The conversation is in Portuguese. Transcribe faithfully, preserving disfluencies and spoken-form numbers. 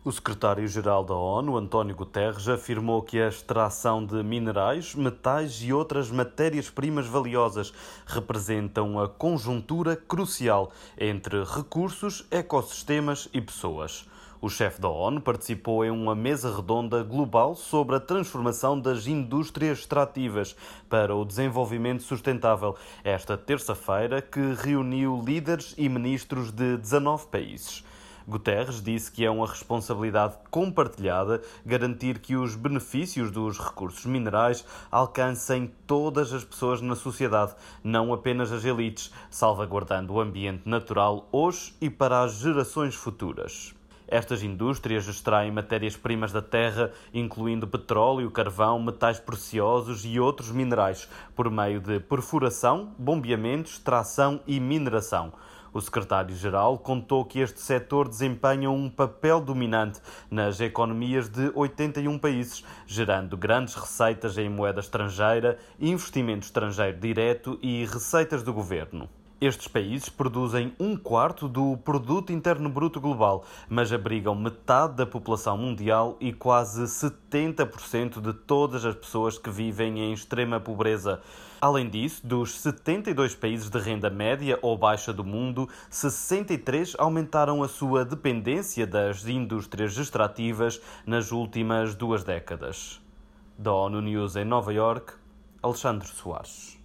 O secretário-geral da ONU, António Guterres, afirmou que a extração de minerais, metais e outras matérias-primas valiosas representam a conjuntura crucial entre recursos, ecossistemas e pessoas. O chefe da ONU participou em uma mesa redonda global sobre a transformação das indústrias extrativas para o desenvolvimento sustentável, esta terça-feira, que reuniu líderes e ministros de dezanove países. Guterres disse que é uma responsabilidade compartilhada garantir que os benefícios dos recursos minerais alcancem todas as pessoas na sociedade, não apenas as elites, salvaguardando o ambiente natural hoje e para as gerações futuras. Estas indústrias extraem matérias-primas da terra, incluindo petróleo, carvão, metais preciosos e outros minerais, por meio de perfuração, bombeamento, extração e mineração. O secretário-geral contou que este setor desempenha um papel dominante nas economias de oitenta e um países, gerando grandes receitas em moeda estrangeira, investimento estrangeiro direto e receitas do governo. Estes países produzem um quarto do produto interno bruto global, mas abrigam metade da população mundial e quase setenta por cento de todas as pessoas que vivem em extrema pobreza. Além disso, dos setenta e dois países de renda média ou baixa do mundo, sessenta e três aumentaram a sua dependência das indústrias extrativas nas últimas duas décadas. Da ONU News em Nova Iorque, Alexandre Soares.